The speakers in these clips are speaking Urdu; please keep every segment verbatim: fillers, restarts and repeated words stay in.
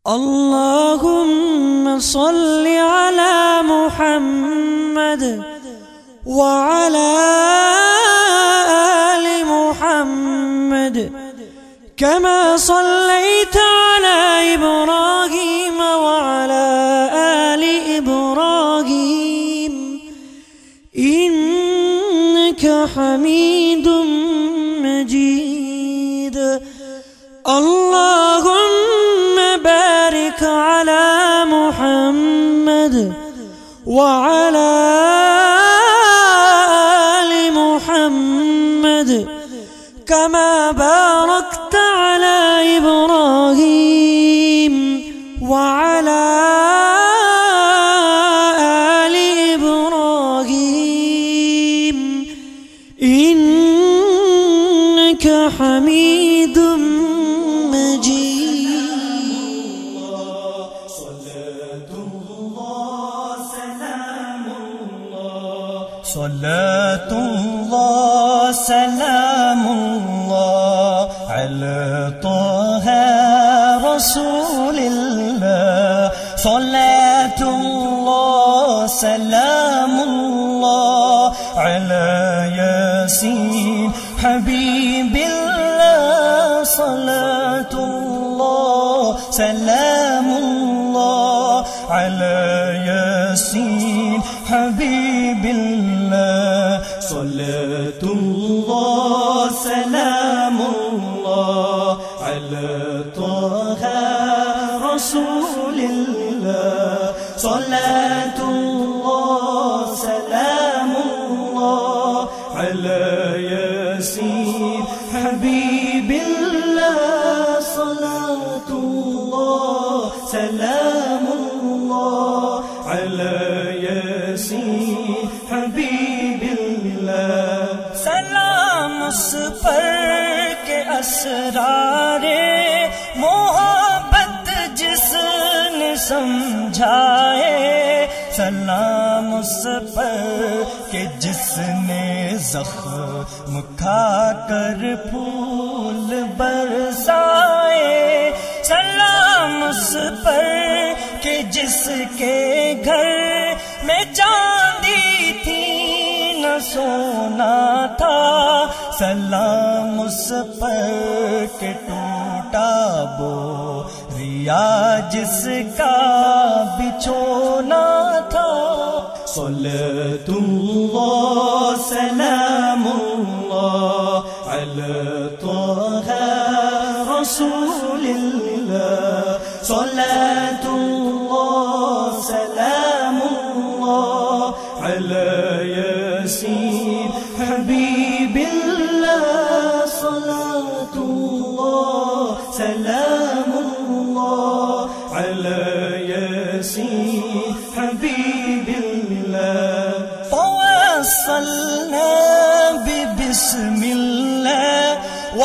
اللهم صل على محمد وعلى آل محمد كما صليت على إبراهيم وعلى آل إبراهيم إنك حميد مجيد. اللهم بارك على محمد وعلى آل محمد كما باركت على إبراهيم وعلى آل إبراهيم إنك حميد مجيد. صلاة الله سلام الله صلاة الله سلام الله على طه رسول الله. صلاة الله سلام الله على ياسين حبيب الله. صلاة الله سلام الله على ياسين حبيب الله. صلاة الله سلام الله على طه رسول الله. صلاة الله سلام الله على ياسين حبيب الله. صلاة الله سلام الله على ياسين حبيب الله. سلام اس پر کے اسرارے محبت جس نے سمجھائے. سلام اس پر کہ جس نے زخم کھا کر پھول برسائے. سلام اس پر کہ جس کے گھر میں چاندی تھی نہ سونا تھا. سلام اس پر کہ ٹوٹا بوریا جس کا بچھونا تھا. صلاة الله سلام الله على طه رسول الله. صلاة الله سلام الله على ياسين حبيب الله. صلاة الله سلام الله على ياسين حبيب الله. توصلنا ببسم الله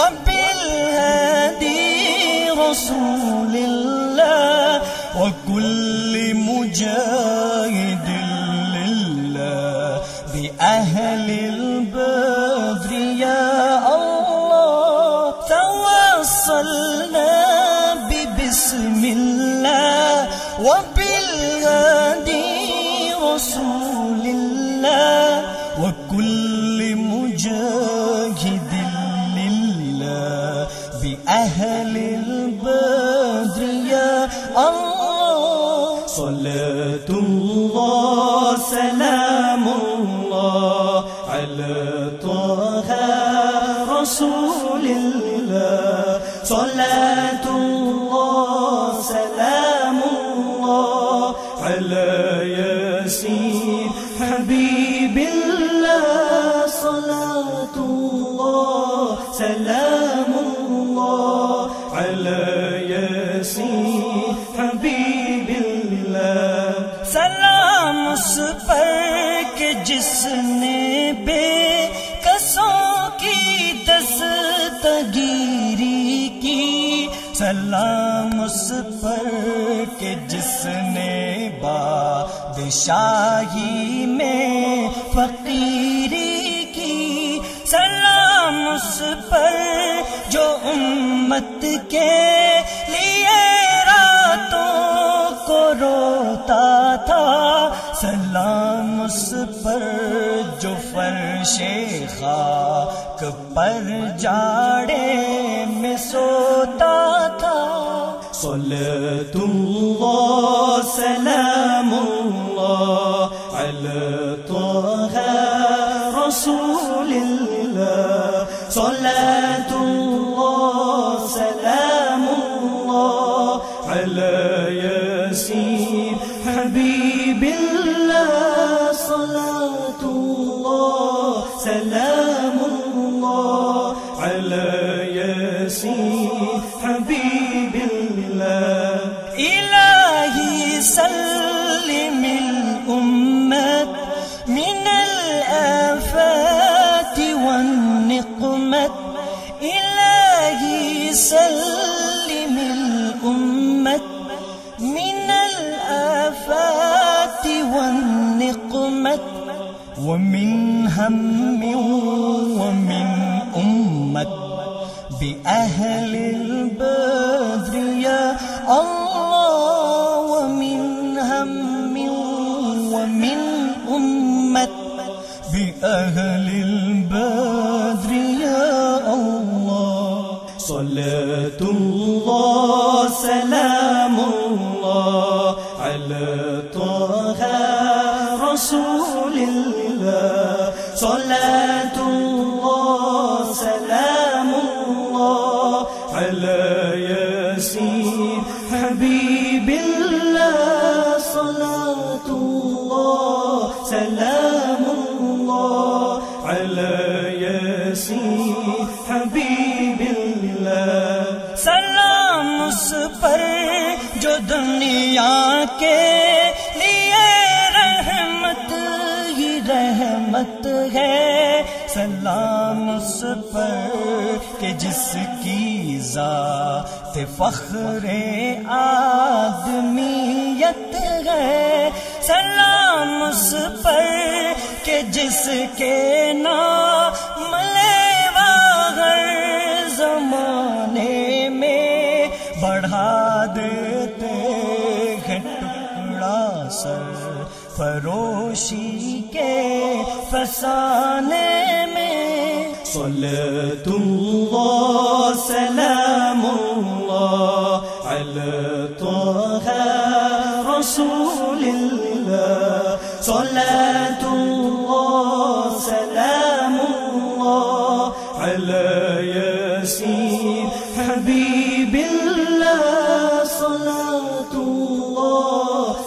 وبالهادي رسول الله وكل مجاهد لله بأهل البدر يا الله. توصلنا ببسم الله وبالهادي رسول الله وكل مجاهد لله بأهل البدر يا الله. صلاة الله سلام الله على طه رسول الله. صلاة الله سلام الله على ياسين حبيب الله. صلاة الله سلام الله على ياسين حبيب الله. سلام اس پر کہ جس نے بے کسوں کی دستگیری کی. سلام اس پر کہ جس نے بادشاہی میں فقیری کی. سلام اس پر جو امت کے لیے راتوں सलाम उस पर जो फर्शे खाक पर जाड़े में सोता था। सल्लल्लाहु सलामुल्लाह अला तोहा रसूलिल्लाह। सल्लल्लाहु सलामुल्लाह अला यासीन हबीबिल्लाह। सल्लल्लाहु सलामुल्लाह अला यासीन हबीबिल्लाह। इलाही सल्लिमिल उम्मत मिनल आफाति वन निक़मत। इलाही सल्लिमिल उम्मत मिनल आफाति वन निक़मत। वमिन हम्मिन वमिन उम्मत बिअहलिल बद्र या अल्लाह। वमिन हम्मिन वमिन उम्मत बिअहलिल बद्र या अल्लाह। सल्लल्लाहु सलामुल्लाह अला तोहा रसूलिल्लाह। सल्लल्लाहु सलामुल्लाह अला यासीन हबीबिल्लाह। सल्लल्लाहु सलामुल्लाह अला यासीन हबीबिल्लाह। सलाम उस पर जो दुनिया के लिए रहमत ही रहमत है। सलाम उस पर के जिसकी ज़ात फ़ख्रे आदमियत है। सलाम उस पर के जिसके नाम लेवा हर ज़माने में बढ़ा देते हैं टुकड़ा सर फरोशी के फसाने में। सल्लल्लाहु सलामुल्लाह अला तोहा रसूलिल्लाह। सल्लल्लाहु सलामुल्लाह अला यासीन हबीबिल्लाह। सल्लल्लाहु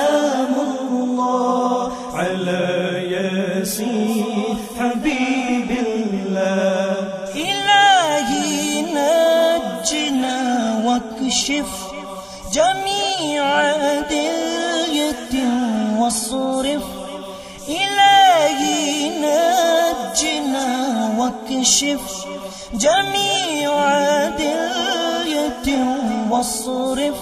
सलामुल्लाह अला यासीन हबीबिल्लाह। इलाही नज्जना वक्शिफ जमीअ दियतिन वस्रिफ। इलाही नज्जना वक्शिफ जमीअ दियतिन वस्रिफ।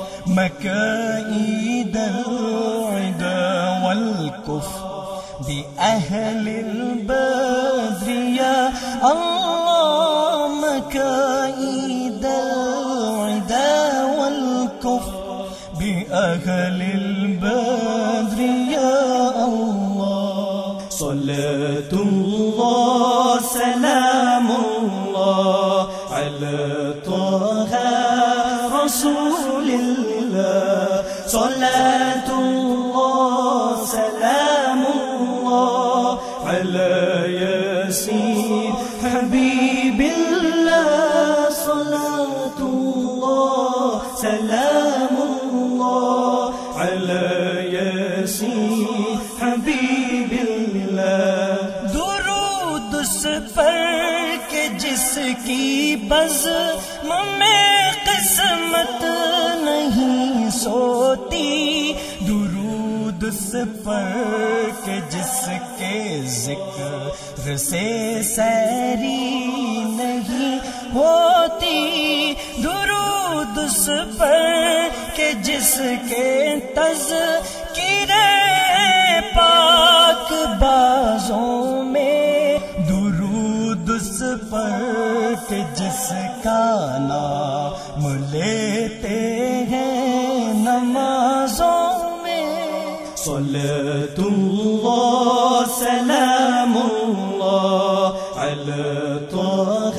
मकाईद العدا والكفر بأهل البدر يا الله। مكايد العدا والكفر بأهل البدر يا الله. صلاة الله سلام الله على طه رسول الله. صلاة الله سلام الله على ياسين حبيب الله. صلاة الله سلام الله على ياسين حبيب الله. दुरूद उस पर के जिसकी बज़्म में किस्मत नहीं सोती. दुरूद उस पर के जिसके जिक्र से सैरी नहीं होती. दुरूद उस पर के जिसके तज़किरे पाक बाजों में. दुरूद उस पर के जिसका नाम लेते हैं नमाजों में. صلاة الله سلام الله على طه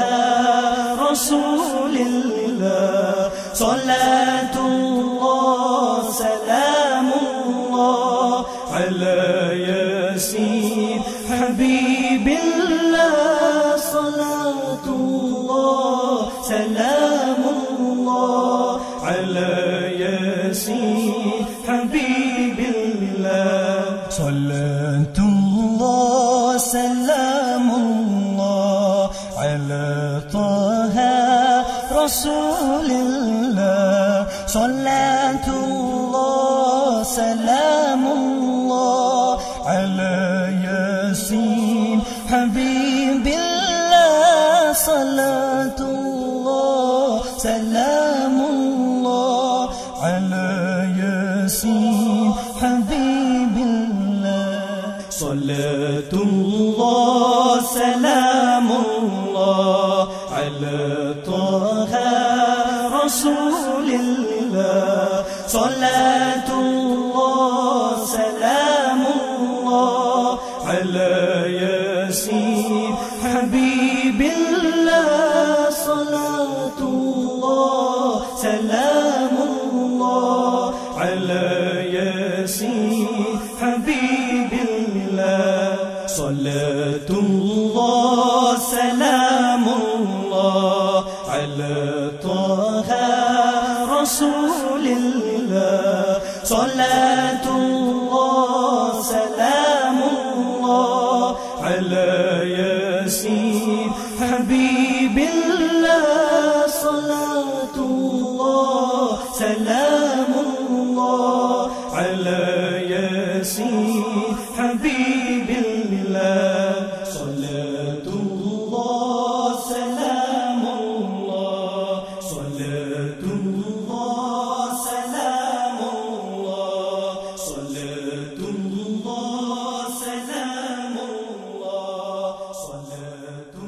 رسول الله صلاة الله سلام الله على ياسين حبيب الله صلاة الله سلام الله على ياسين حبيب الله صلاة الله سلام الله على طه رسول الله صلاة الله سلام الله على ياسين حبيب الله صلاة الله سلام الله على ياسين حبيب الله صلاة الله سلام الله على طه رسول الله صلاة الله سلام الله على ياسين حبيب الله صلاة الله سلام الله على ياسين حبيب الله صلاة الله سلام الله على طه رسول الله صلاة الله سلام الله على ياسين حبيب الله صلاة الله سلام الله على ياسين حبيب الله صلاة الله سلام الله صلاة الله سلام الله صلاة الله سلام الله صلاة